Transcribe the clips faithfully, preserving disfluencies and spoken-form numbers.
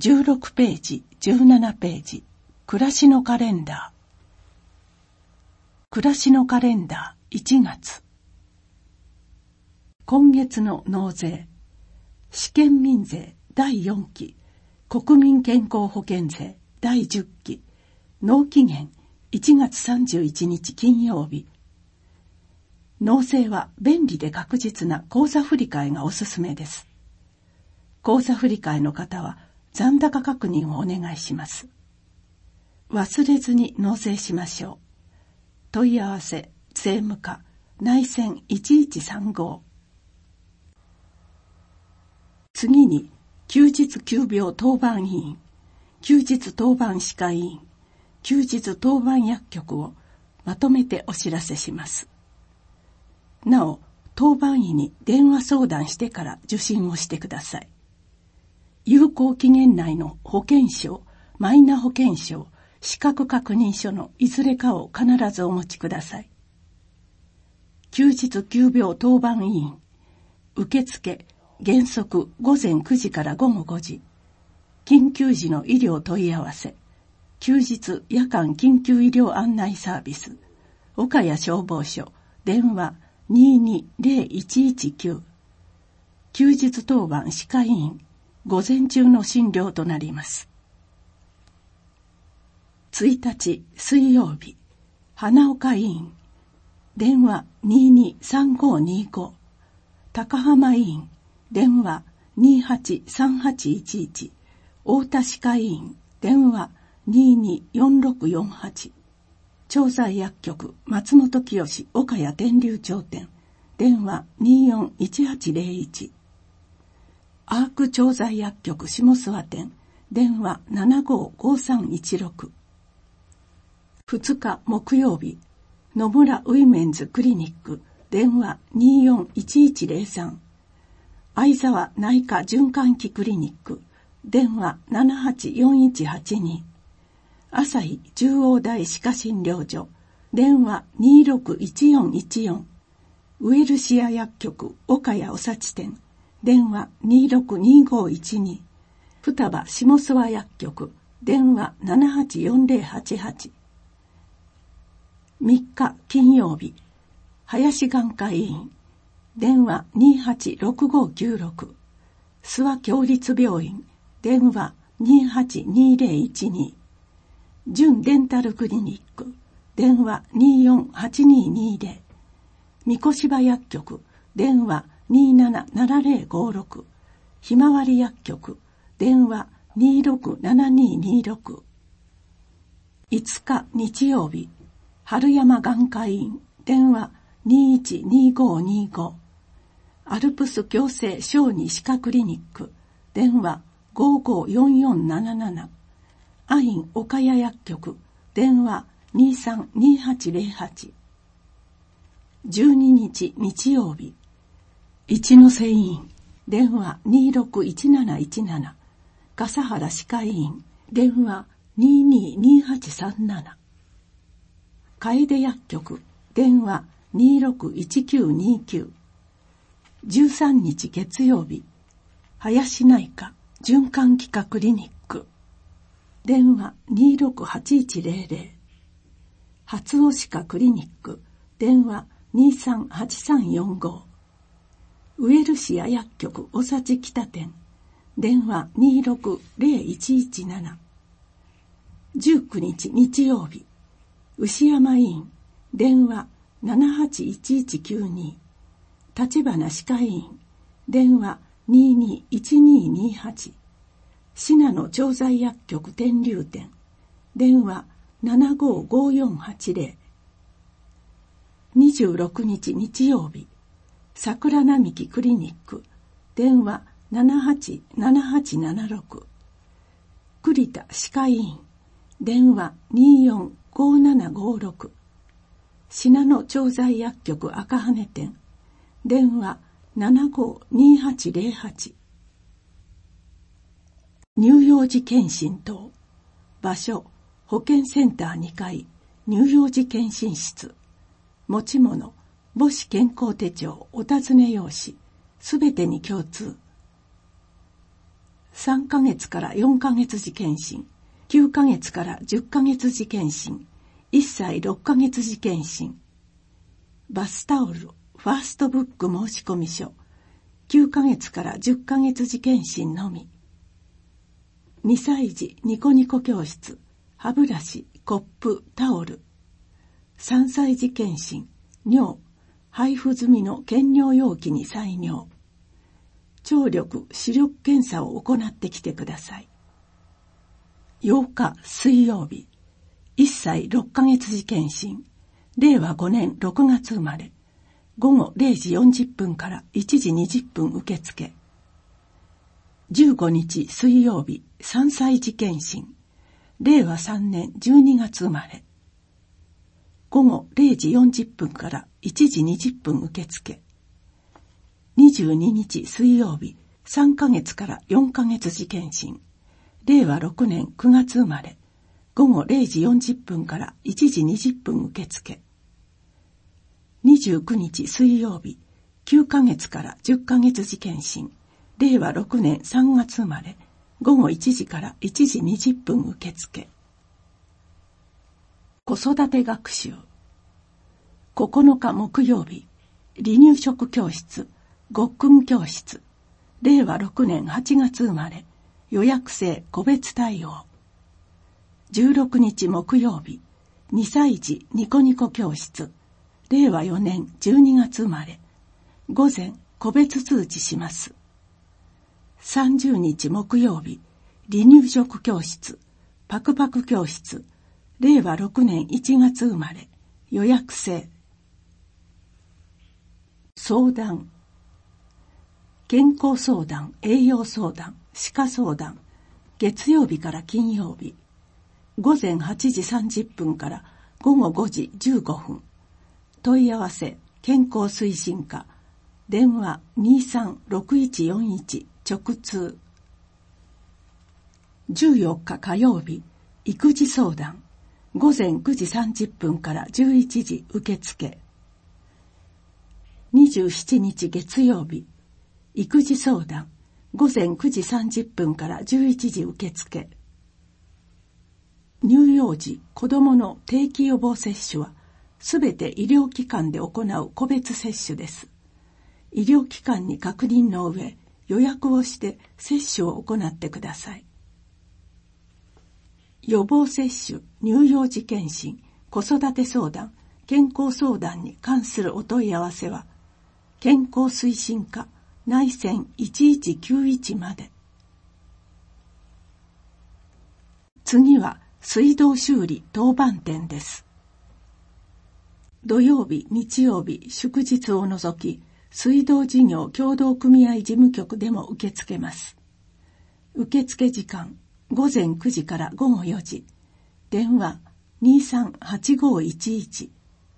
じゅうろくページ、じゅうななページ、暮らしのカレンダー。暮らしのカレンダーいちがつ。今月の納税。試験民税だいよんき、国民健康保険税だいじゅっき、納期限いちがつさんじゅういちにち金曜日。納税は便利で確実な口座振替がおすすめです。口座振替の方は残高確認をお願いします。忘れずに納税しましょう。問い合わせ税務課内線いちいちさんご。次に休日急病当番委員、休日当番歯科医院、休日当番薬局をまとめてお知らせします。なお、当番医に電話相談してから受診をしてください。有効期限内の保険証、マイナ保険証、資格確認書のいずれかを必ずお持ちください。休日急病当番委員、受付原則ごぜんくじからごごごじ、緊急時の医療問い合わせ、休日夜間緊急医療案内サービス、岡谷消防署、電話ににぜろいちいちきゅう、休日当番歯科医院、午前中の診療となります。いちにち水曜日、花岡医院、電話ににさんごにご、高浜医院、電話にはちさんはちいちいち、太田歯科医院、電話にによんろくよんはち、調剤薬局松本清岡谷天竜町店、電話によんいちはちぜろいち、アーク調剤薬局下諏訪店、電話ななごごさんいちろく。ふつか木曜日、野村ウィメンズクリニック、電話によんいちいちぜろさん、相沢内科循環器クリニック、電話ななはちよんいちはちに、朝日中央大歯科診療所、電話にろくいちよんいちよん、ウエルシア薬局岡谷おさち店、電話にろくにごいちに、双葉下諏訪薬局、電話ななはちよんぜろはちはち。みっか金曜日、林眼科医院、電話にはちろくごきゅうろく、諏訪協立病院、電話にはちにぜろいちに、純デンタルクリニック、電話によんはちににぜろ、三越芝薬局、電話にななななぜろごろく、ひまわり薬局、電話にろくななににろく。いつか日曜日、春山眼科医院、電話にいちにごにご、アルプス矯正小児歯科クリニック、電話ごごよんよんなななな、アイン岡谷薬局、電話にさんにはちぜろはち。じゅうににち日曜日、一ノ瀬医院、電話にろくいちなないちなな、笠原歯科医院、電話にににはちさんなな、楓薬局、電話にろくいちきゅうにきゅう。じゅうさんにち月曜日、林内科循環器科クリニック、電話にろくはちいちぜろぜろ、初尾歯科クリニック、電話にさんはちさんよんご、ウエルシア薬局おさち北店、電話にろくぜろいちいちなな。じゅうくにち日曜日、牛山医院、電話ななはちいちいちきゅうに、立花歯科医院、電話ににいちににはち、信濃調剤薬局天竜店、電話ななごごよんはちぜろ。にじゅうろくにち日曜日、桜並木クリニック、電話ななはちななはちななろく、栗田歯科医院、電話によんごななごろく、信濃調剤薬局赤羽店、電話ななごにはちぜろはち。乳幼児健診等、場所保健センターにかい、乳幼児健診室、持ち物母子健康手帳お尋ね用紙、すべてに共通。 さんかげつからよんかげつ時検診、きゅうかげつからじゅっかげつ時検診、いっさいろっかげつ時検診。バスタオル、ファーストブック申込書、きゅうかげつからじゅっかげつ時検診のみ。にさい児ニコニコ教室、歯ブラシ、コップ、タオル。さんさい児検診、尿、配布済みの検尿容器に採尿。聴力、視力検査を行ってきてください。ようか水曜日、いっさいろっかげつ時検診、れいわごねんろくがつ生まれ、ごごれいじよんじゅっぷんからいちじにじゅっぷん受付。じゅうごにち水曜日、さんさい児検診、れいわさんねんじゅうにがつ生まれ、ごごれいじよんじゅっぷんからいちじにじゅっぷん受付。にじゅうににち水曜日、さんかげつからよんかげつ時検診、れいわろくねんくがつ生まれ、ごごれいじよんじゅっぷんからいちじにじゅっぷん受付。にじゅうくにち水曜日、きゅうかげつからじゅっかげつ時検診、れいわろくねんさんがつ生まれ、ごごいちじからいちじにじゅっぷん受付。子育て学習。ここのか木曜日、離乳食教室、ごっくん教室、れいわろくねんはちがつ生まれ、予約制個別対応。じゅうろくにち木曜日、にさい児ニコニコ教室、れいわよねんじゅうにがつ生まれ、午前個別通知します。さんじゅうにち木曜日、離乳食教室、パクパク教室、れいわろくねんいちがつ生まれ、予約制。相談。健康相談、栄養相談、歯科相談、月曜日から金曜日、ごぜんはちじさんじゅっぷんからごごごじじゅうごふん。問い合わせ、健康推進課、電話 にさんろくいちよんいち 直通。じゅうよっか火曜日、育児相談、ごぜんくじさんじゅっぷんからじゅういちじ受付。にじゅうしちにち月曜日、育児相談、ごぜんくじさんじゅっぷんからじゅういちじ受付。乳幼児、子どもの定期予防接種は、すべて医療機関で行う個別接種です。医療機関に確認の上、予約をして接種を行ってください。予防接種、乳幼児検診、子育て相談、健康相談に関するお問い合わせは、健康推進課内線いちいちきゅういちまで。次は水道修理当番店です。土曜日、日曜日、祝日を除き、水道事業協同組合事務局でも受け付けます。受付時間、ごぜんくじからごごよじ。電話にさんはちごいちいち。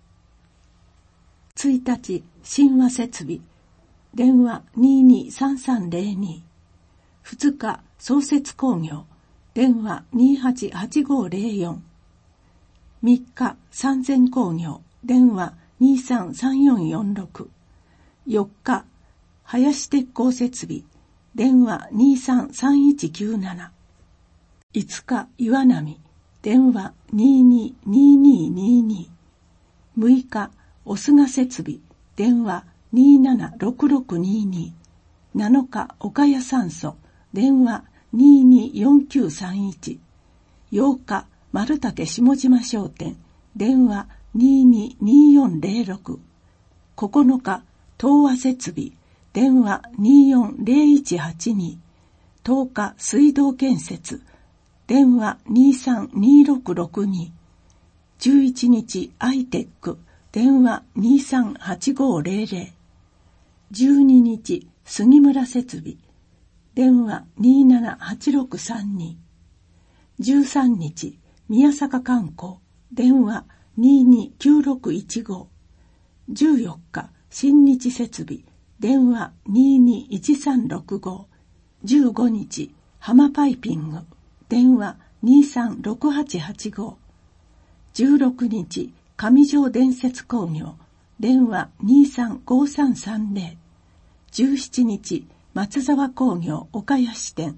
ついたち、神話設備。電話ににさんさんぜろに。ふつか、創設工業。電話にはちはちごぜろよん。みっか、三千工業。電話にさんさんよんよんろく。よっか、林鉄工設備。電話にさんさんいちきゅうなな。いつか、岩波。電話にににににに。むいか、おすが設備。電話にななろくろくにに。なのか、岡谷酸素。電話にによんきゅうさんいち。ようか、丸竹下島商店。電話ににによんぜろろく。ここのか、東和設備。電話によんぜろいちはちに。とおか、水道建設。電話にさんにろくろくに。じゅういちにち、アイテック。電話にさんはちごぜろぜろ。じゅうににち、杉村設備。電話にななはちろくさんに。じゅうさんにち、宮坂観光。電話ににきゅうろくいちご。じゅうよっか、新日設備。電話ににいちさんろくご。じゅうごにち、浜パイピング。電話にさんろくはちはちご。じゅうろくにち、上条伝説工業。電話にさんごさんさんぜろ。じゅうしちにち、松沢工業岡谷支店。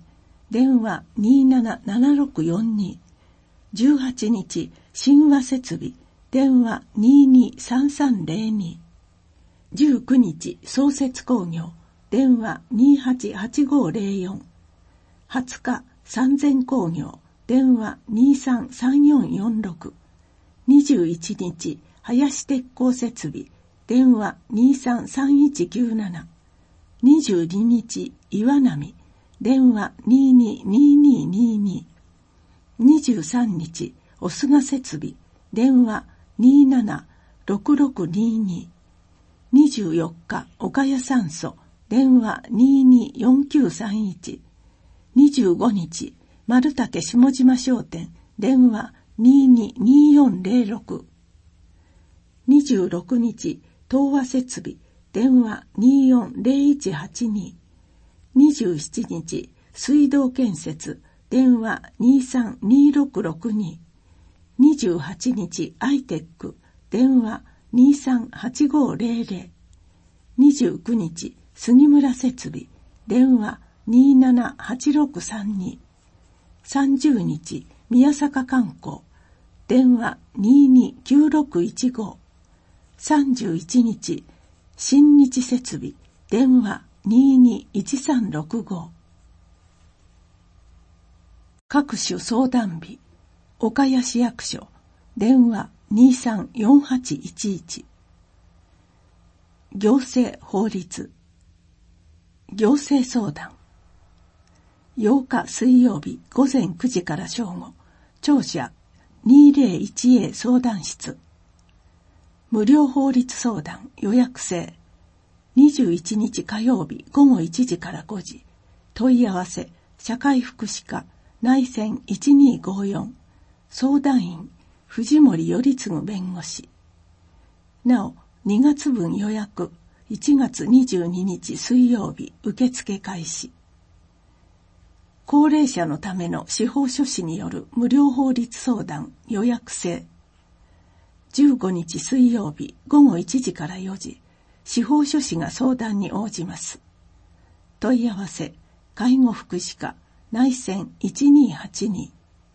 電話 にーななななろくよんに。じゅうはちにち、神話設備、電話 にーにーさんさんぜろに。じゅうくにち、創設工業、電話 にーはちはちごぜろよん。はつか、三千工業、電話 にーさんさんよんよんろく。にじゅういちにち、林鉄工設備、電話 にーさんさんいちきゅうなな。にじゅうににち、岩波、電話 にーにーにーにーにーにー。にじゅうさんにち、おすが設備、電話 にーななろくろくにーにー。にじゅうよっか、岡谷酸素、電話 にーにーよんきゅうさんいち。にじゅうごにち、丸竹下島商店、電話 にーにーにーよんぜろろく。にじゅうろくにち、東和設備、電話 にーよんぜろいちはちに。にじゅうしちにち、水道建設、電話 にーさんにーろくろくに。にじゅうはちにち、アイテック、電話 にーさんはちごぜろぜろ。にじゅうくにち、杉村設備、電話 にーななはちろくさんに。さんじゅうにち、宮坂観光、電話 にーにーきゅうろくいちご。さんじゅういちにち、新日設備、電話 にーにーいちさんろくご。各種相談日、岡谷市役所、電話 にーさんよんはちいちいち。行政法律、行政相談。ようか水曜日ごぜんくじから正午、庁舎 にーぜろいちエー 相談室。無料法律相談予約制。にじゅういちにち火曜日ごごいちじからごじ。問い合わせ、社会福祉課、内線いちにーごよん。相談員、藤森頼次弁護士。なお、にがつぶん予約、いちがつにじゅうににち水曜日受付開始。高齢者のための司法書士による無料法律相談予約制。じゅうごにち水曜日ごごいちじからよじ、司法書士が相談に応じます。問い合わせ、介護福祉課、内線いちにーはちに。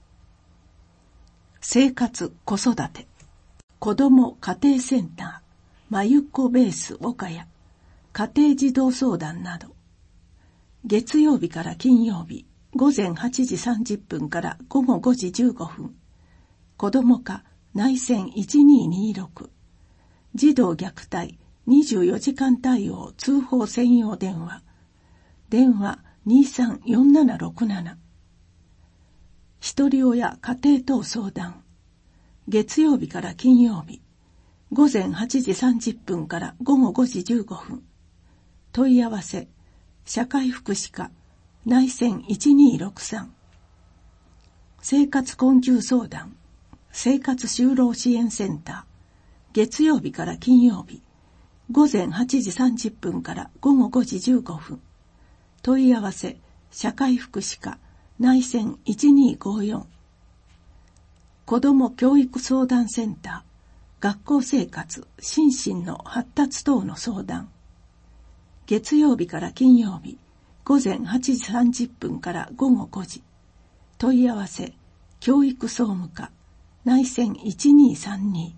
生活子育て、子ども家庭センター、まゆっこベース岡谷、家庭児童相談など、月曜日から金曜日、ごぜんはちじさんじゅっぷんからごごごじじゅうごふん、子ども課内線いちにーにーろく、児童虐待にじゅうよじかん対応通報専用電話、電話にーさんよんななろくなな。ひとり親家庭等相談、月曜日から金曜日、ごぜんはちじさんじゅっぷんからごごごじじゅうごふん、問い合わせ、社会福祉課、内線いちにーろくさん。生活困窮相談、生活就労支援センター、月曜日から金曜日、ごぜんはちじさんじゅっぷんからごごごじじゅうごふん、問い合わせ、社会福祉課、内線いちにーごよん。子ども教育相談センター、学校生活、心身の発達等の相談、月曜日から金曜日、ごぜんはちじさんじゅっぷんからごごごじ、問い合わせ、教育総務課、内線いちにーさんに。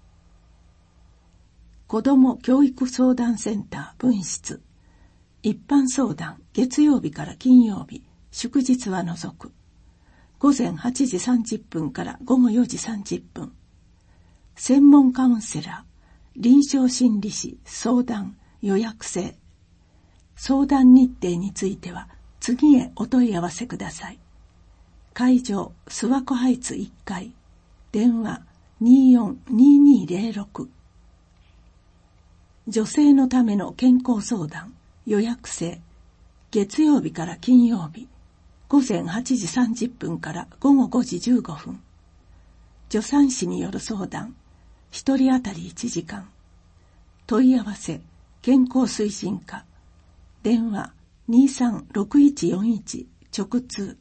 子ども教育相談センター分室、一般相談、月曜日から金曜日、祝日は除く、ごぜんはちじさんじゅっぷんからごごよじさんじゅっぷん、専門カウンセラー、臨床心理士相談予約制。相談日程については次へお問い合わせください。会場、諏訪湖ハイツいっかい、電話 にーよんにーにーぜろろく。女性のための健康相談予約制。月曜日から金曜日、ごぜんはちじさんじゅっぷんからごごごじじゅうごふん。助産師による相談、一人当たりいちじかん。問い合わせ、健康推進課。電話にーさんろくいちよんいち直通。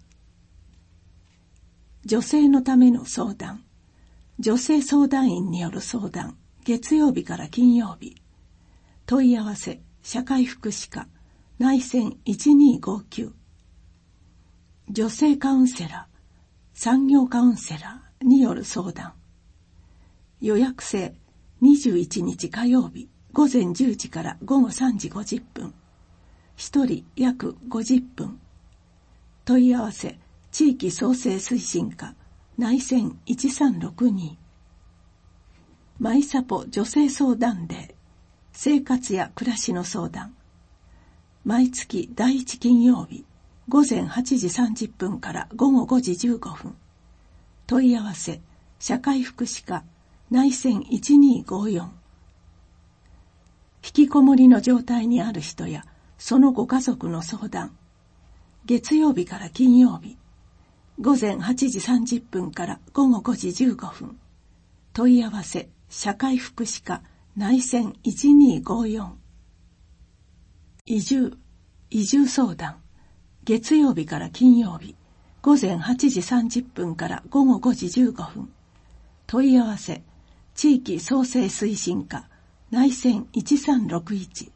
女性のための相談、女性相談員による相談、月曜日から金曜日。問い合わせ、社会福祉課、内線いちにーごきゅう。 女性カウンセラー、産業カウンセラーによる相談。予約制にじゅういちにち火曜日午前じゅうじから午後さんじごじゅっぷん。ひとり約ごじゅっぷん。問い合わせ地域創生推進課内線いちさんろくに。マイサポ女性相談デー、生活や暮らしの相談。毎月だいいち金曜日午前はちじさんじゅっぷんから午後ごじじゅうごふん。問い合わせ社会福祉課内線いちにごよん。引きこもりの状態にある人やそのご家族の相談。月曜日から金曜日午前はちじさんじゅっぷんから午後ごじじゅうごふん。問い合わせ社会福祉課内線いちにごよん。移住移住相談。月曜日から金曜日午前はちじさんじゅっぷんから午後ごじじゅうごふん。問い合わせ地域創生推進課内線いちさんろくいち。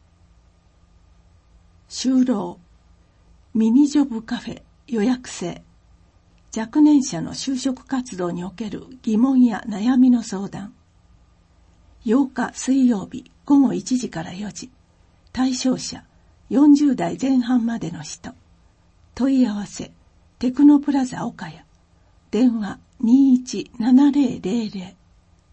就労ミニジョブカフェ予約制。若年者の就職活動における疑問や悩みの相談。ようか水曜日午後いちじからよじ。対象者よんじゅうだいぜん半までの人。問い合わせテクノプラザ岡谷。電話にいちななぜろぜろぜろ。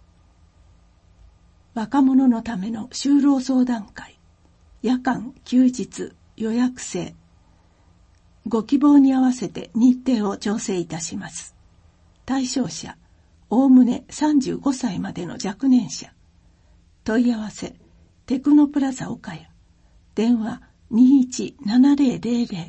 若者のための就労相談会。夜間休日予約制。ご希望に合わせて日程を調整いたします。対象者おおむねさんじゅうごさいまでの若年者。問い合わせテクノプラザ岡谷。電話にいちななぜろぜろぜろ。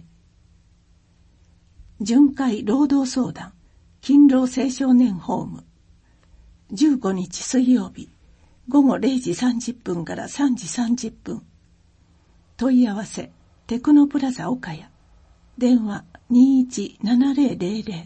巡回労働相談勤労青少年ホーム。じゅうごにち水曜日午後れいじさんじゅっぷんからさんじさんじゅっぷん。問い合わせテクノプラザ岡谷。電話にいちななぜろぜろぜろ。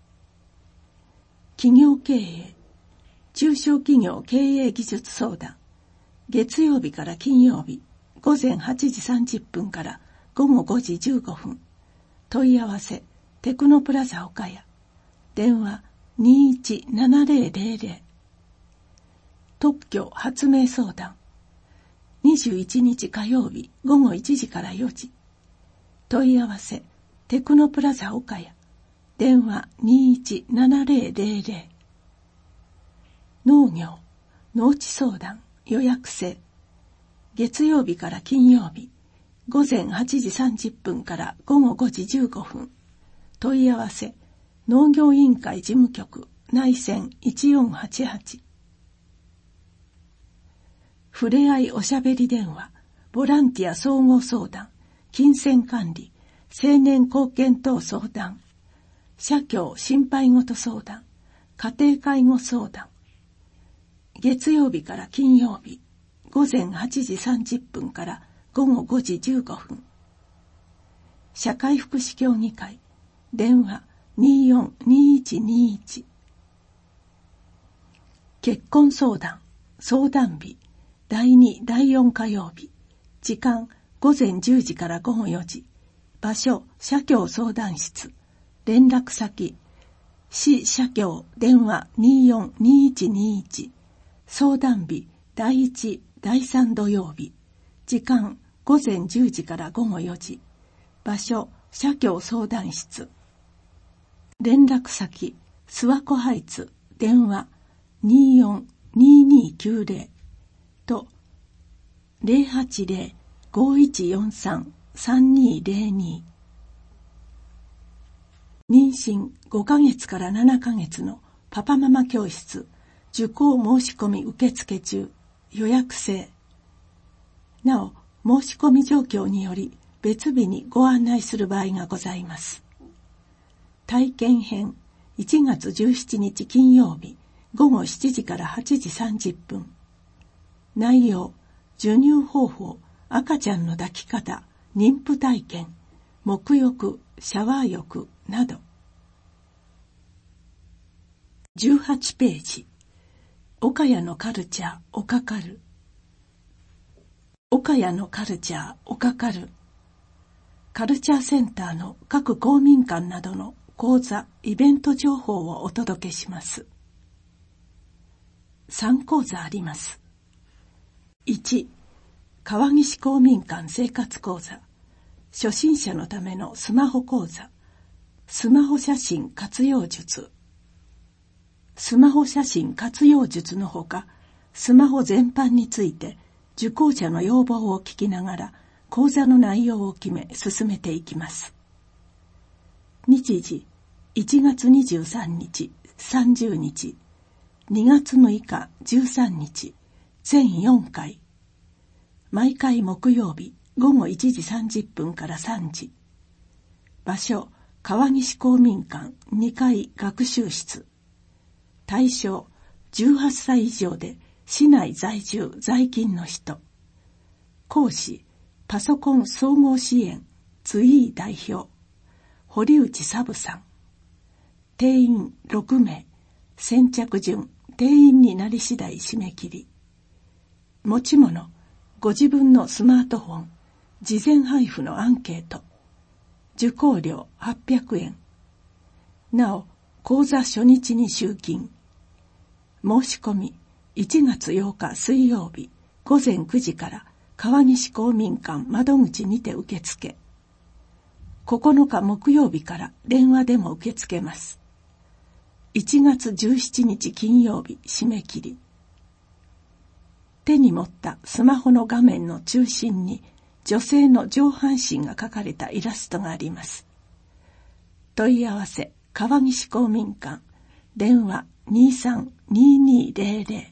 企業経営中小企業経営技術相談。月曜日から金曜日午前はちじさんじゅっぷんから午後ごじじゅうごふん。問い合わせテクノプラザ岡谷。電話にいちななぜろぜろぜろ。特許発明相談。にじゅういちにち火曜日午後いちじからよじ。問い合わせテクノプラザ岡谷。電話にいちななぜろぜろぜろ。農業農地相談予約制。月曜日から金曜日午前はちじさんじゅっぷんから午後ごじじゅうごふん。問い合わせ農業委員会事務局内線いちよんはちはち。ふれあいおしゃべり電話ボランティア総合相談金銭管理青年貢献等相談社協心配事相談家庭介護相談。月曜日から金曜日午前はちじさんじゅっぷんから午後ごじじゅうごふん。社会福祉協議会電話によんにいちにいち。結婚相談相談日だいにだいよん火曜日。時間午前じゅうじから午後よじ。場所社協相談室。連絡先市社協電話によんにいちにいち。相談日だいいちだいさん土曜日。時間午前じゅうじから午後よじ。場所社協相談室。連絡先諏訪湖ハイツ電話によんににきゅうぜろとゼロはちゼロ ごいちよんさん さんにゼロに。妊娠ごかげつからななかげつのパパママ教室受講申し込み受付中。予約制。なお申し込み状況により別日にご案内する場合がございます。体験編いちがつじゅうしちにち金曜日午後しちじからはちじさんじゅっぷん。内容授乳方法赤ちゃんの抱き方妊婦体験沐浴シャワー浴など。じゅうはちページ。岡谷のカルチャーおかかる。岡谷のカルチャーおかかる。 カルチャーセンターの各公民館などの講座、イベント情報をお届けします。さん講座あります。いち、川岸公民館生活講座、初心者のためのスマホ講座、スマホ写真活用術。スマホ写真活用術のほか、スマホ全般について受講者の要望を聞きながら講座の内容を決め進めていきます。日時いちがつにじゅうさんにち、さんじゅうにち、にがつむいか、じゅうさんにち、全よんかい。毎回木曜日ごごいちじさんじゅっぷんからさんじ。場所、川岸公民館にかい学習室。対象、じゅうはっさい以上で市内在住在勤の人。講師、パソコン総合支援ツイー代表、堀内サブさん。定員ろくめい、先着順、定員になり次第締め切り。持ち物、ご自分のスマートフォン、事前配布のアンケート。受講料はっぴゃくえん。なお、講座初日に集金。申し込み、いちがつようか水曜日、ごぜんくじから川岸公民館窓口にて受付。ここのか木曜日から電話でも受け付けます。いちがつじゅうしちにち金曜日締め切り。手に持ったスマホの画面の中心に女性の上半身が描かれたイラストがあります。問い合わせ川岸公民館、電話にさんにーにーぜろぜ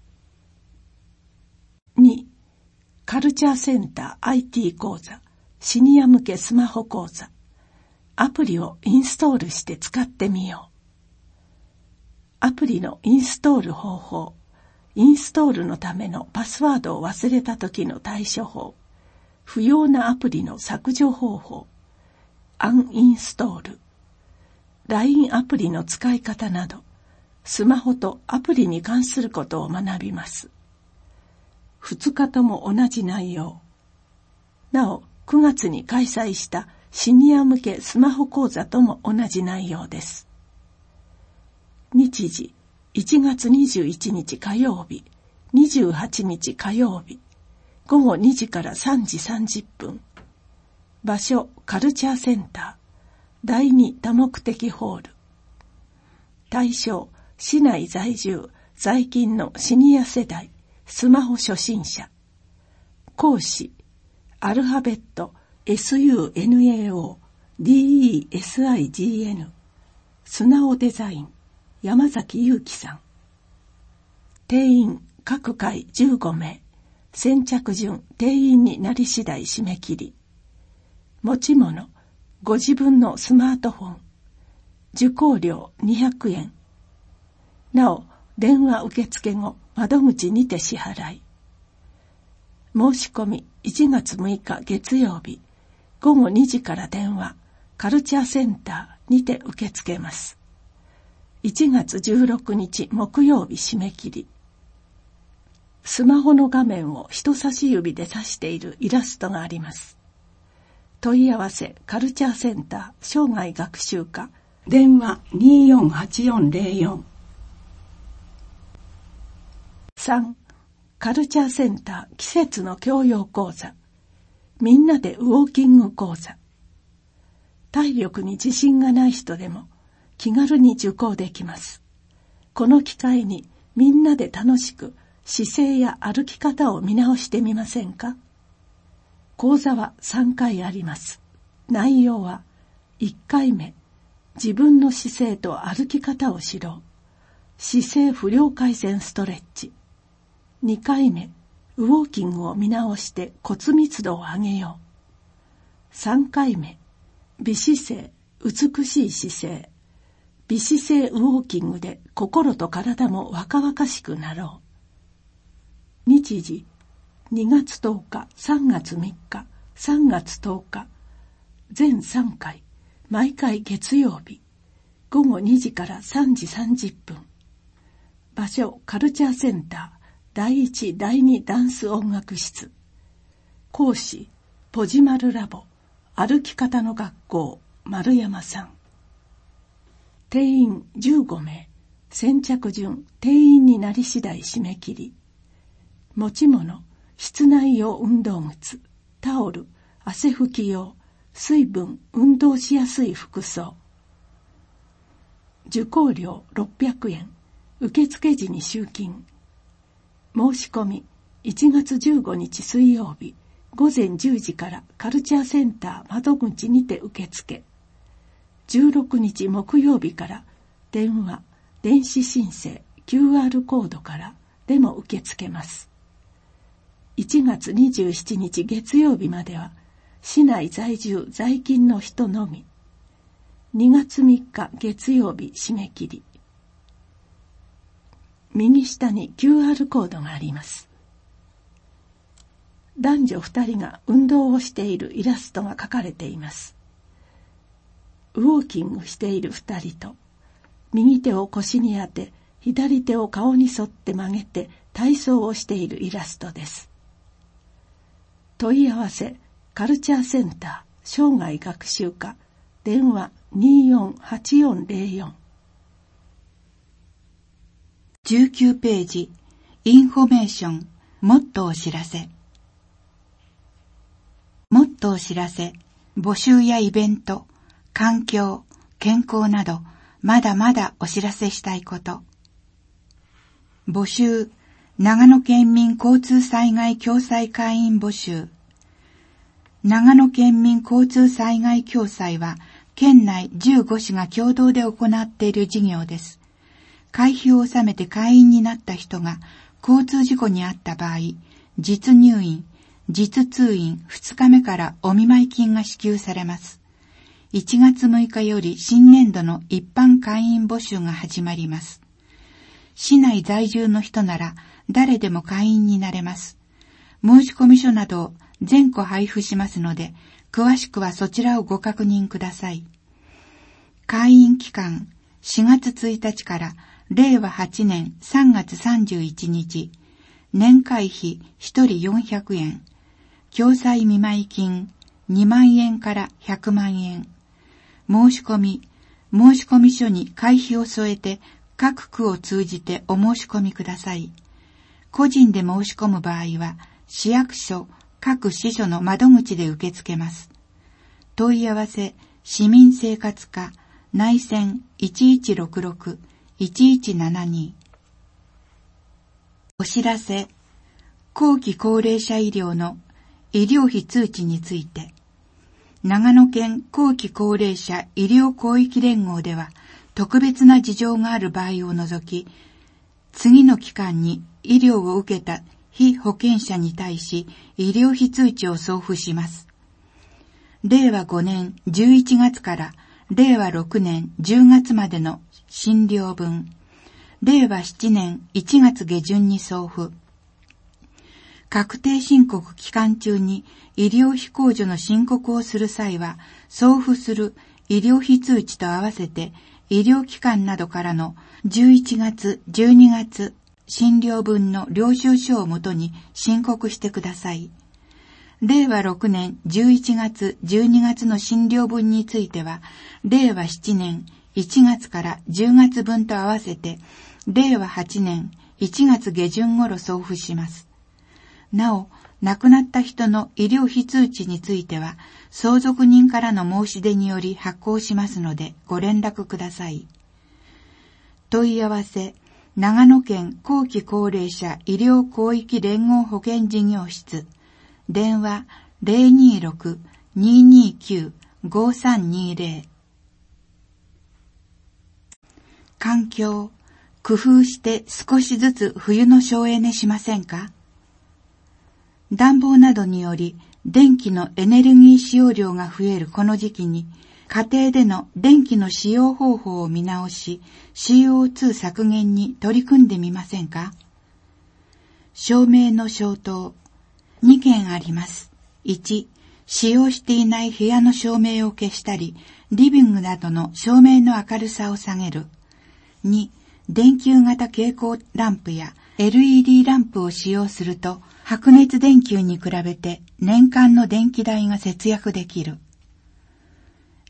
ろ。に、カルチャーセンター アイティー 講座、シニア向けスマホ講座。アプリをインストールして使ってみよう。アプリのインストール方法、インストールのためのパスワードを忘れた時の対処法、不要なアプリの削除方法、アンインストール、ライン アプリの使い方など、スマホとアプリに関することを学びます。ふつかとも同じ内容。なお、くがつに開催したシニア向けスマホ講座とも同じ内容です。日時、いちがつにじゅういちにち火曜日、にじゅうはちにち火曜日、ごごにじからさんじさんじゅっぷん。場所、カルチャーセンター、だいに多目的ホール。対象、市内在住、在勤のシニア世代、スマホ初心者。講師、アルファベット エスユーエヌエーオーディーイーエスアイジーエヌ、素直デザイン、山崎祐樹さん。定員、各回じゅうごめい。先着順、定員になり次第締め切り。持ち物、ご自分のスマートフォン。受講料にひゃくえん。なお、電話受付後、窓口にて支払い。申し込みいちがつむいか月曜日、ごごにじから電話、カルチャーセンターにて受け付けます。いちがつじゅうろくにち木曜日締め切り。スマホの画面を人差し指で指しているイラストがあります。問い合わせカルチャーセンター生涯学習課、電話にーよんはちよんぜろよん。さん、カルチャーセンター季節の教養講座、みんなでウォーキング講座。体力に自信がない人でも気軽に受講できます。この機会にみんなで楽しく姿勢や歩き方を見直してみませんか？講座はさんかいあります。内容はいっかいめ、自分の姿勢と歩き方を知ろう。姿勢不良改善ストレッチ。にかいめ、ウォーキングを見直して骨密度を上げよう。さんかいめ、美姿勢、美しい姿勢。美姿勢ウォーキングで心と体も若々しくなろう。日時、にがつとおか、さんがつみっか、さんがつとおか、全さんかい、毎回月曜日、ごごにじからさんじさんじゅっぷん。場所、カルチャーセンター、だいいちだいにダンス音楽室。講師、ポジマルラボ、 歩き方の学校丸山さん。定員じゅうごめい、先着順定員になり次第締め切り。持ち物、室内用運動靴、タオル、汗拭き用、水分、運動しやすい服装。受講料ろっぴゃくえん、受付時に集金。申し込みいちがつじゅうごにち水曜日ごぜんじゅうじからカルチャーセンター窓口にて受付。じゅうろくにち木曜日から電話、電子申請、キューアール コードからでも受け付けます。いちがつにじゅうしちにち月曜日までは市内在住在勤の人のみ。にがつみっか月曜日締め切り。右下に キューアール コードがあります。男女ふたりが運動をしているイラストが描かれています。ウォーキングしているふたりと、右手を腰に当て、左手を顔に沿って曲げて体操をしているイラストです。問い合わせ、カルチャーセンター、生涯学習課、電話にーよんはちよんぜろよん。 じゅうきゅうページ、インフォメーション、もっとお知らせ。もっとお知らせ、募集やイベント、環境、健康など、まだまだお知らせしたいこと。募集、長野県民交通災害共済会員募集。長野県民交通災害共済は、県内じゅうごしが共同で行っている事業です。会費を納めて会員になった人が交通事故に遭った場合、実入院、実通院ふつかめからお見舞い金が支給されます。いちがつむいかより新年度の一般会員募集が始まります。市内在住の人なら誰でも会員になれます。申込書などを全個配布しますので、詳しくはそちらをご確認ください。会員期間しがつついたちかられいわはちねんさんがつさんじゅういちにち、年会費ひとりよんひゃくえん、共済見舞い金にまんえんからひゃくまんえん。申し込み、申込書に会費を添えて各区を通じてお申し込みください。個人で申し込む場合は、市役所、各支所の窓口で受け付けます。問い合わせ、市民生活課、内線 いちいちろくろく いちいちななに。お知らせ、後期高齢者医療の医療費通知について、長野県後期高齢者医療広域連合では、特別な事情がある場合を除き、次の期間に医療を受けた被保険者に対し医療費通知を送付します。れいわごねんじゅういちがつかられいわろくねんじゅうがつまでの診療分、れいわしちねんいちがつげじゅんに送付。確定申告期間中に医療費控除の申告をする際は、送付する医療費通知と合わせて医療機関などからのじゅういちがつ、じゅうにがつ診療分の領収書をもとに申告してください。れいわろくねんじゅういちがつ、じゅうにがつの診療分については、れいわしちねんいちがつからじゅうがつ分と合わせて、れいわはちねんいちがつげじゅん頃送付します。なお、亡くなった人の医療費通知については、相続人からの申し出により発行しますので、ご連絡ください。問い合わせ、長野県後期高齢者医療広域連合保険事業室、電話 ゼロにーろく にーにーきゅう ごさんにーぜろ。環境、工夫して少しずつ冬の省エネしませんか？暖房などにより電気のエネルギー使用量が増えるこの時期に、家庭での電気の使用方法を見直し、シーオーツー 削減に取り組んでみませんか？照明の消灯、にけんあります。いち、使用していない部屋の照明を消したり、リビングなどの照明の明るさを下げる。に、電球型蛍光ランプや エルイーディー ランプを使用すると、白熱電球に比べて年間の電気代が節約できる。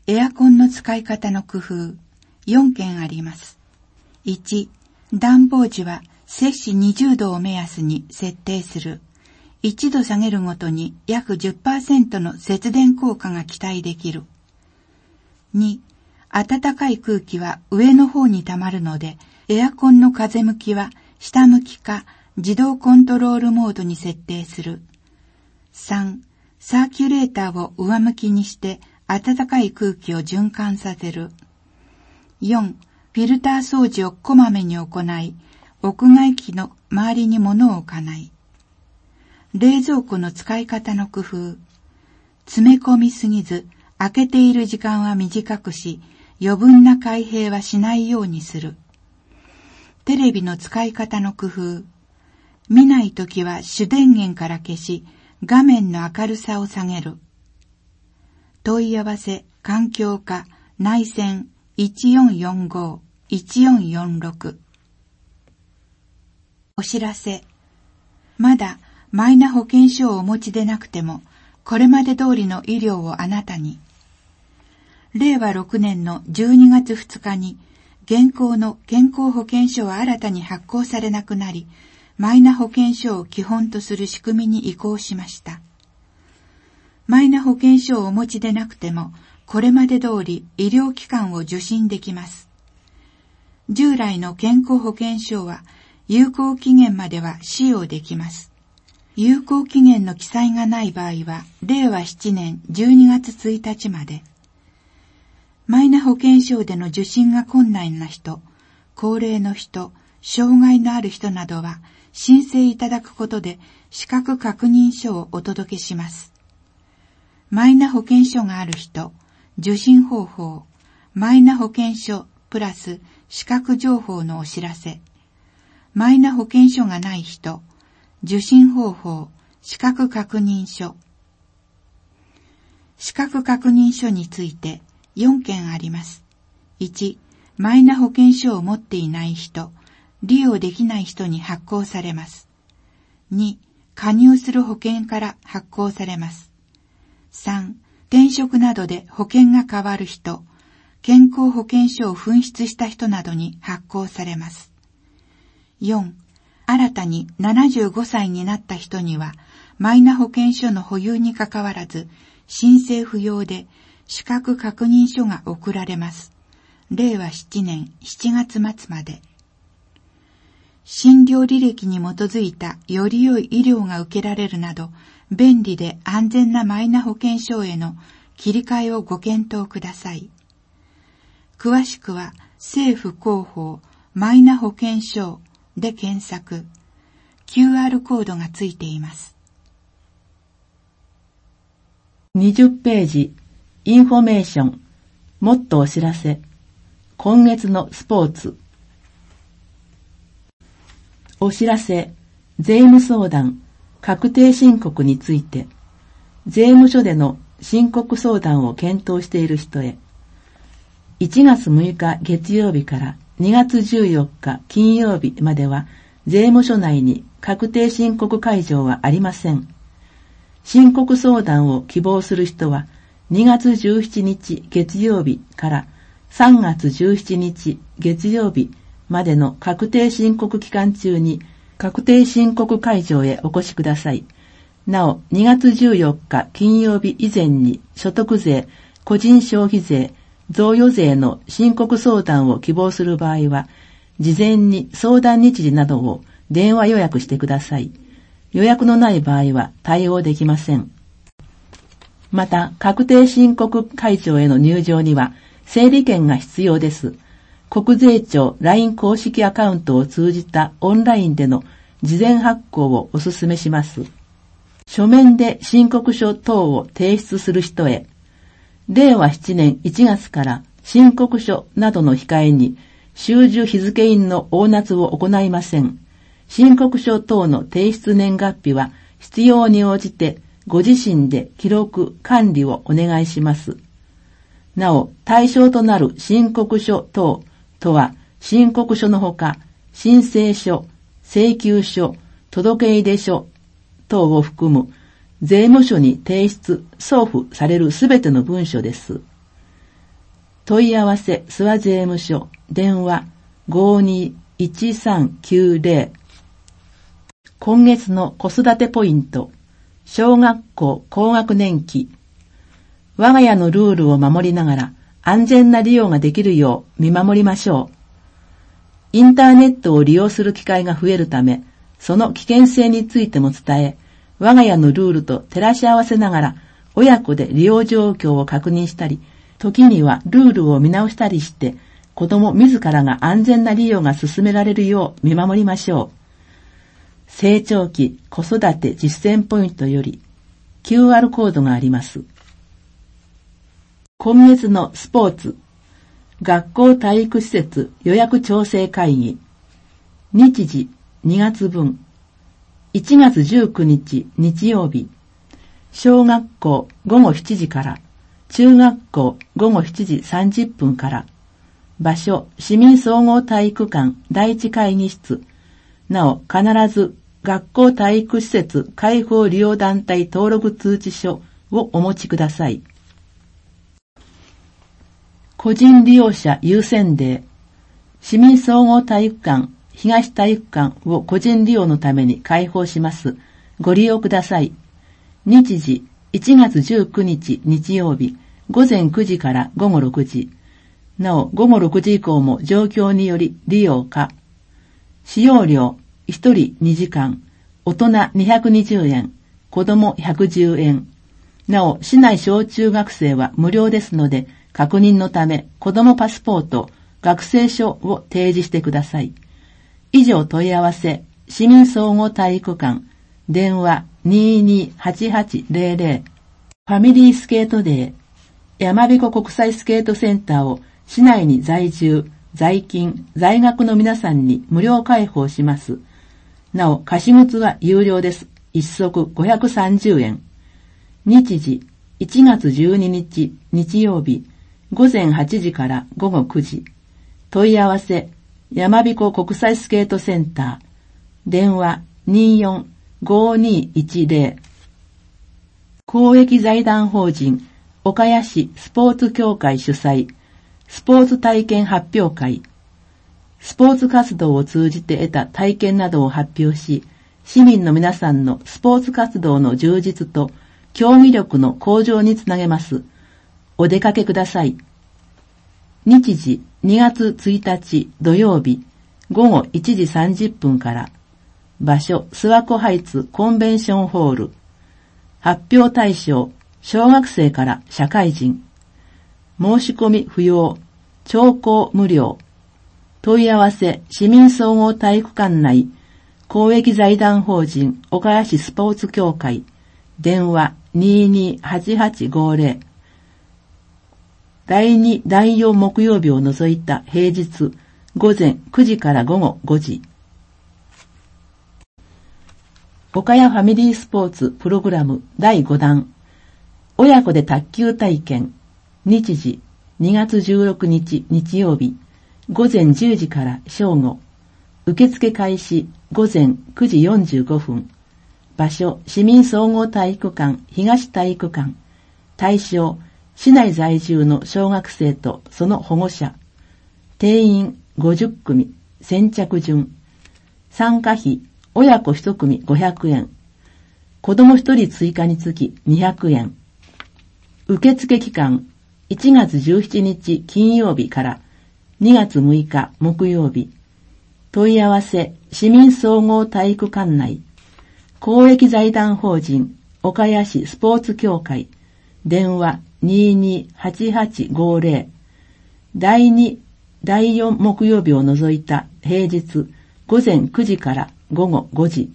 エアコンの使い方の工夫、よんけんあります。いち、暖房時は摂氏にじゅうどを目安に設定する。いちど下げるごとに約 じゅっパーセント の節電効果が期待できる。に、暖かい空気は上の方に溜まるので、エアコンの風向きは下向きか自動コントロールモードに設定する。さん、サーキュレーターを上向きにして暖かい空気を循環させる。よん、フィルター掃除をこまめに行い、屋外機の周りに物を置かない。冷蔵庫の使い方の工夫。詰め込みすぎず、開けている時間は短くし、余分な開閉はしないようにする。テレビの使い方の工夫。見ないときは主電源から消し、画面の明るさを下げる。問い合わせ環境課内線いちよんよんご いちよんよんろく。お知らせ。まだマイナ保険証をお持ちでなくても、これまで通りの医療をあなたに。れいわろくねんのじゅうにがつふつかに、現行の健康保険証は新たに発行されなくなり、マイナ保険証を基本とする仕組みに移行しました。マイナ保険証をお持ちでなくても、これまで通り医療機関を受診できます。従来の健康保険証は、有効期限までは使用できます。有効期限の記載がない場合は、れいわななねんじゅうにがつついたちまで。マイナ保険証での受診が困難な人、高齢の人、障害のある人などは、申請いただくことで資格確認書をお届けします。マイナ保険証がある人、受診方法、マイナ保険証プラス資格情報のお知らせ、マイナ保険証がない人、受診方法、資格確認書。資格確認書についてよんけんあります。いち、マイナ保険証を持っていない人、利用できない人に発行されます。に、加入する保険から発行されます。さん、転職などで保険が変わる人、健康保険証を紛失した人などに発行されます。よん、新たにななじゅうごさいになった人には、マイナ保険証の保有にかかわらず、申請不要で資格確認書が送られます。れいわななねんしちがつまつまで。診療履歴に基づいたより良い医療が受けられるなど、便利で安全なマイナ保険証への切り替えをご検討ください。詳しくは政府広報マイナ保険証で検索。キューアール コードがついています。 にじゅっページ、インフォメーション、もっとお知らせ、今月のスポーツ。お知らせ、税務相談、確定申告について、税務署での申告相談を検討している人へ、いちがつむいか月曜日からにがつじゅうよっか金曜日までは、税務署内に確定申告会場はありません。申告相談を希望する人は、にがつじゅうしちにち月曜日からさんがつじゅうしちにち月曜日までの確定申告期間中に確定申告会場へお越しください。なお、にがつじゅうよっか金曜日以前に所得税、個人消費税、贈与税の申告相談を希望する場合は、事前に相談日時などを電話予約してください。予約のない場合は対応できません。また、確定申告会場への入場には整理券が必要です。国税庁 ライン 公式アカウントを通じたオンラインでの事前発行をお勧めします。書面で申告書等を提出する人へ、れいわななねんいちがつから申告書などの控えに収受日付印の押捺を行いません。申告書等の提出年月日は必要に応じてご自身で記録管理をお願いします。なお、対象となる申告書等とは、申告書のほか、申請書、請求書、届出書等を含む税務署に提出、送付されるすべての文書です。 問い合わせ諏訪税務署電話 ごーにーいちさんきゅうゼロ。今月の子育てポイント。小学校高学年期。我が家のルールを守りながら安全な利用ができるよう見守りましょう。インターネットを利用する機会が増えるため、その危険性についても伝え、我が家のルールと照らし合わせながら親子で利用状況を確認したり、時にはルールを見直したりして、子供自らが安全な利用が進められるよう見守りましょう。成長期子育て実践ポイントより キューアール コードがあります。今月のスポーツ。学校体育施設予約調整会議。日時にがつぶん。いちがつじゅうくにち日曜日。小学校ごごしちじから。中学校ごごしちじさんじゅっぷんから。場所市民総合体育館第一会議室。なお必ず学校体育施設開放利用団体登録通知書をお持ちください。個人利用者優先デー。市民総合体育館、東体育館を個人利用のために開放します。ご利用ください。日時、いちがつじゅうくにち日曜日、ごぜんくじからごごろくじ。なお、ごごろくじ以降も状況により利用可。使用料、ひとりにじかん、大人にひゃくにじゅうえん、子供ひゃくじゅうえん。なお、市内小中学生は無料ですので、確認のため、子どもパスポート、学生証を提示してください。以上問い合わせ、市民総合体育館、電話 にーにーはちはちゼロゼロ。ファミリースケートデー、山彦国際スケートセンターを市内に在住、在勤、在学の皆さんに無料開放します。なお、貸し靴は有料です。一足ごひゃくさんじゅうえん。日時、いちがつじゅうににち日曜日、ごぜんはちじからごごくじ。問い合わせ、山彦国際スケートセンター。電話 にーよんごーにーいちゼロ。公益財団法人、岡谷市スポーツ協会主催、スポーツ体験発表会。スポーツ活動を通じて得た体験などを発表し、市民の皆さんのスポーツ活動の充実と競技力の向上につなげます。お出かけください。日時にがつついたち土曜日ごごいちじさんじゅっぷんから。場所諏訪湖ハイツコンベンションホール。発表対象小学生から社会人。申し込み不要。聴講無料。問い合わせ市民総合体育館内公益財団法人岡谷市スポーツ協会。電話 にーにーはちはちごゼロ。だいに、だいよん木曜日を除いた平日ごぜんくじからごごごじ。岡谷ファミリースポーツプログラムだいごだん。親子で卓球体験。日時にがつじゅうろくにち日曜日ごぜんじゅうじから正午。受付開始ごぜんくじよんじゅうごふん。場所市民総合体育館東体育館。対象市内在住の小学生とその保護者。定員ごじゅっくみ。先着順。参加費親子いち組ごひゃくえん。子供ひとり追加につきにひゃくえん。受付期間いちがつじゅうしちにち金曜日からにがつむいか木曜日。問い合わせ市民総合体育館内公益財団法人岡谷市スポーツ協会。電話 にーにーはちはちごゼロ。だいに、だいよん木曜日を除いた平日ごぜんくじからごごごじ。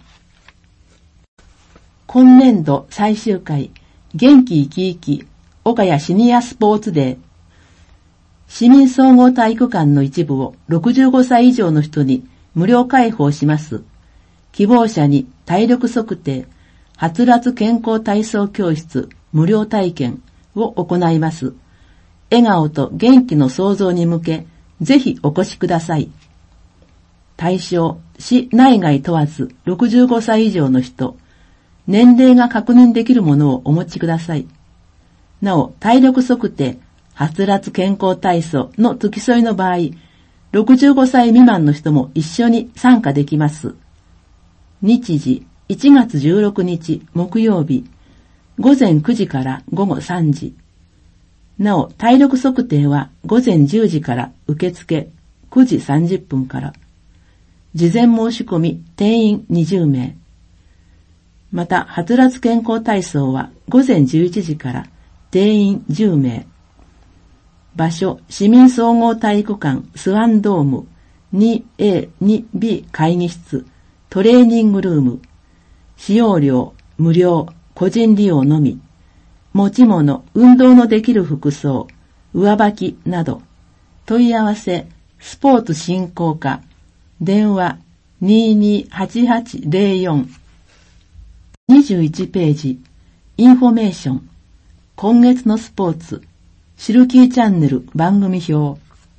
今年度最終回元気生き生き岡谷シニアスポーツデー。市民総合体育館の一部をろくじゅうごさい以上の人に無料開放します。希望者に体力測定、はつらつ健康体操教室無料体験を行います。笑顔と元気の創造に向け、ぜひお越しください。対象、市内外問わずろくじゅうごさい以上の人、年齢が確認できるものをお持ちください。なお、体力測定、 はつらつ健康体操の付き添いの場合、ろくじゅうごさい未満の人も一緒に参加できます。日時、いちがつじゅうろくにち木曜日、ごぜんくじからごごさんじ。なお、体力測定はごぜんじゅうじから受付くじさんじゅっぷんから。事前申し込み定員にじゅうめい。また、はつらつ健康体操はごぜんじゅういちじから定員じゅうめい。場所、市民総合体育館スワンドーム にエーにビー 会議室トレーニングルーム。使用料無料、個人利用のみ。持ち物、運動のできる服装、上履きなど。問い合わせ、スポーツ振興課。電話 にーにーはちはちゼロよん。にじゅういちページ。インフォメーション。今月のスポーツ。シルキーチャンネル番組表。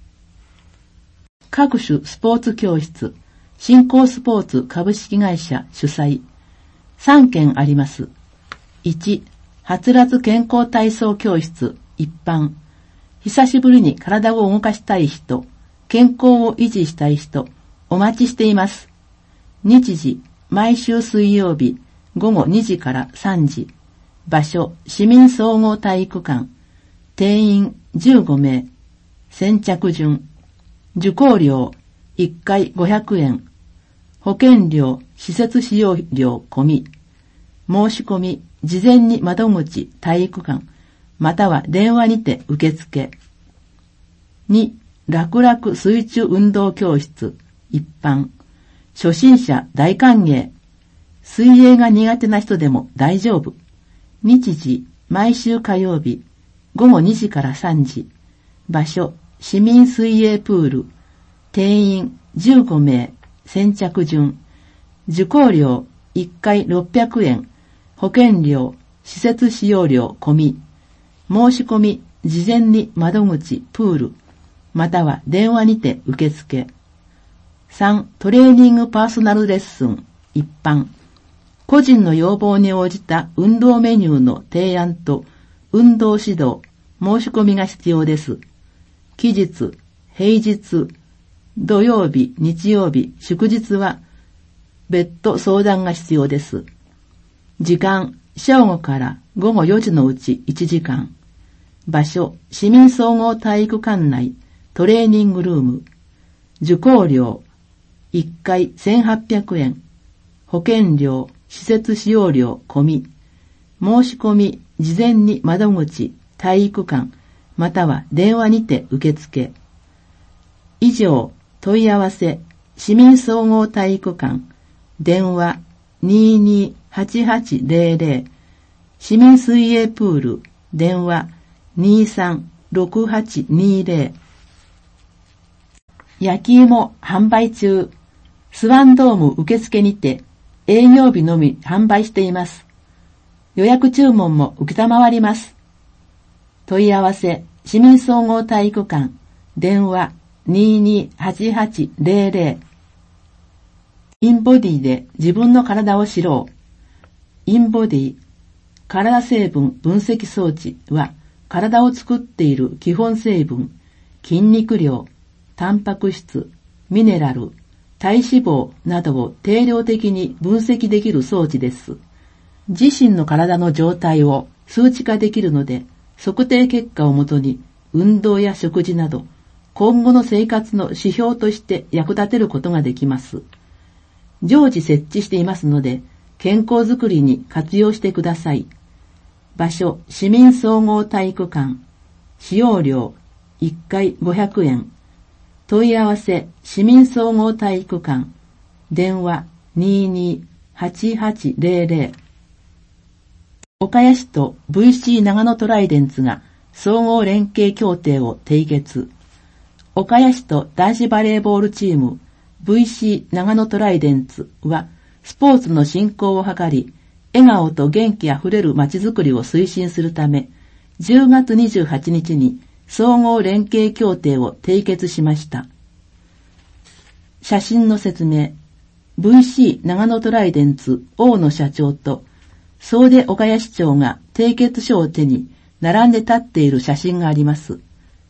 各種スポーツ教室。新興スポーツ株式会社主催。さんけんあります。いち、はつらつ健康体操教室一般。久しぶりに体を動かしたい人、健康を維持したい人、お待ちしています。日時、毎週水曜日、ごごにじからさんじ。場所、市民総合体育館。定員じゅうごめい。先着順。受講料、いっかいごひゃくえん。保険料、施設使用料込み。申し込み、事前に窓口、体育館、または電話にて受付。に、楽々水中運動教室、一般。初心者大歓迎。水泳が苦手な人でも大丈夫。日時、毎週火曜日、ごごにじからさんじ。場所、市民水泳プール。定員じゅうごめい。先着順。受講料いっかいろっぴゃくえん。保険料、施設使用料込み。申し込み、事前に窓口、プール、または電話にて受付。さん、トレーニングパーソナルレッスン、一般。個人の要望に応じた運動メニューの提案と運動指導、申し込みが必要です。期日、平日、土曜日、日曜日、祝日は別途相談が必要です。時間、正午からごごよじのうちいちじかん。場所、市民総合体育館内、トレーニングルーム。受講料、いっかいせんはっぴゃくえん。保険料、施設使用料込み。申し込み、事前に窓口、体育館、または電話にて受付。以上、問い合わせ、市民総合体育館、電話 にーにーはちはちゼロゼロ、市民水泳プール、電話 にーさんろくはちにーゼロ。焼き芋販売中。スワンドーム受付にて営業日のみ販売しています。予約注文も受けたまわります。問い合わせ、市民総合体育館、電話 にーにーはちはちゼロゼロ。インボディで自分の体を知ろう。インボディ、体成分分析装置は、体を作っている基本成分、筋肉量、タンパク質、ミネラル、体脂肪などを定量的に分析できる装置です。自身の体の状態を数値化できるので、測定結果をもとに運動や食事など、今後の生活の指標として役立てることができます。常時設置していますので、健康づくりに活用してください。場所、市民総合体育館。使用料、いっかいごひゃくえん。問い合わせ、市民総合体育館。電話、にーにーはちはちゼロゼロ。岡谷市と ブイシー 長野トライデンツが総合連携協定を締結。岡谷市と男子バレーボールチーム ブイシー 長野トライデンツはスポーツの振興を図り、笑顔と元気あふれる街づくりを推進するため、じゅうがつにじゅうはちにちに総合連携協定を締結しました。写真の説明。ブイシー 長野トライデンツ大野社長と総出岡谷市長が締結書を手に並んで立っている写真があります。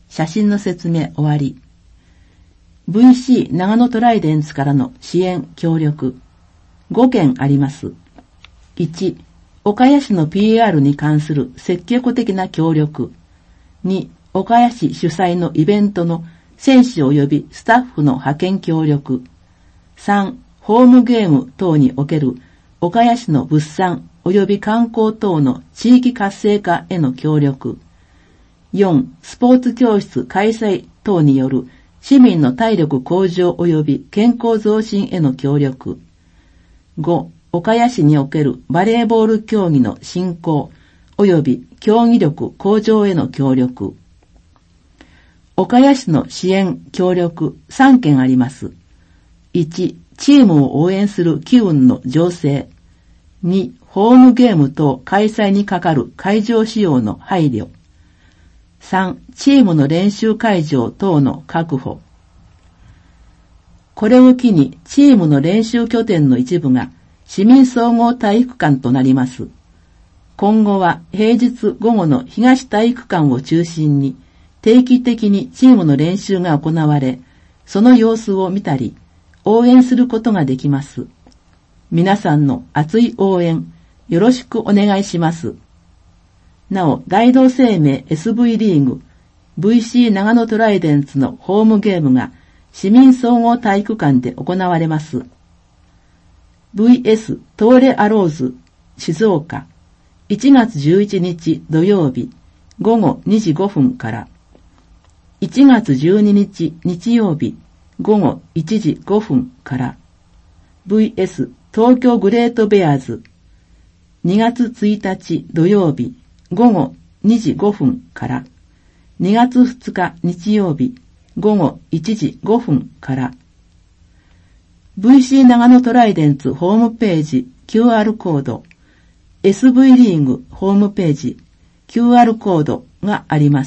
写真の説明終わり。ブイシー 長野トライデンツからの支援協力。ごけんあります。いち、岡谷市の ピーアール に関する積極的な協力。に、岡谷市主催のイベントの選手及びスタッフの派遣協力。さん、ホームゲーム等における岡谷市の物産及び観光等の地域活性化への協力。よん、スポーツ教室開催等による市民の体力向上及び健康増進への協力。ご、岡谷市におけるバレーボール競技の振興及び競技力向上への協力。岡谷市の支援協力さんけんあります。いち、チームを応援する機運の醸成。に、ホームゲーム等開催にかかる会場使用の配慮。さん、チームの練習会場等の確保。これを機にチームの練習拠点の一部が市民総合体育館となります。今後は平日午後の東体育館を中心に定期的にチームの練習が行われ、その様子を見たり、応援することができます。皆さんの熱い応援、よろしくお願いします。なお、大同生命 エスブイ リーグ、ブイシー 長野トライデンツのホームゲームが市民総合体育館で行われます。ブイエス トーレアローズ、静岡、いちがつじゅういちにち土曜日、ごごにじごふんから、いちがつじゅうににち日曜日、ごごいちじごふんから、ブイエス 東京グレートベアーズ、にがつついたち土曜日、ごごにじごふんから、にがつふつか日曜日、ごごいちじごふんから、ブイシー 長野トライデンツホームページ キューアール コード、エスブイ リーグホームページ キューアール コードがあります。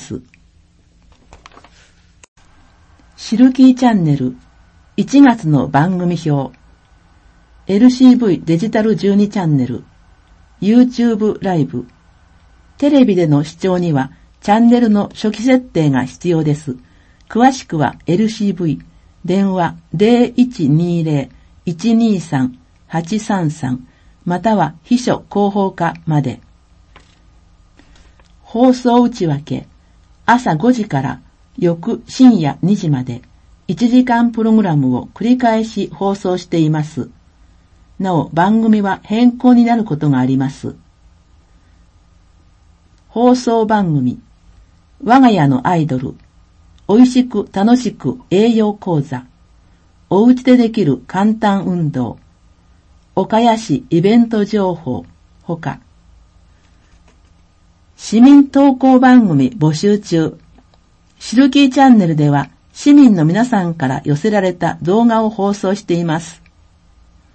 シルキーチャンネルいちがつの番組表、エルシーブイ デジタルじゅうにチャンネル、YouTube ライブ、テレビでの視聴にはチャンネルの初期設定が必要です。詳しくは エルシーブイ、電話 ゼロいちにゼロ いちにさん はちさんさん または秘書広報課まで。放送内訳、朝ごじから翌深夜にじまでいちじかんプログラムを繰り返し放送しています。なお番組は変更になることがあります。放送番組、我が家のアイドル、おいしく楽しく栄養講座、おうちでできる簡単運動、岡谷市イベント情報、ほか。市民投稿番組募集中。シルキーチャンネルでは市民の皆さんから寄せられた動画を放送しています。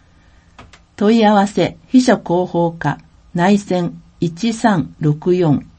問い合わせ秘書広報課内線いちさんろくよん